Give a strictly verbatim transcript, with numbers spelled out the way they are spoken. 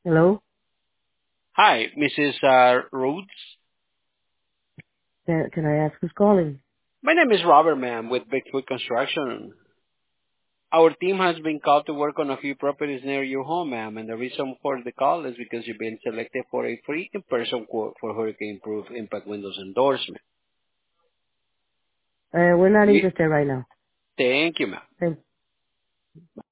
Hello? Hi, Missus Uh, Rhodes. Can, can I ask who's calling? My name is Robert, ma'am, with Bigfoot Construction. Our team has been called to work on a few properties near your home, ma'am, and the reason for the call is because you've been selected for a free in-person quote for hurricane-proof impact windows endorsement. Uh, we're not We interested right now. thank you, ma'am. Thank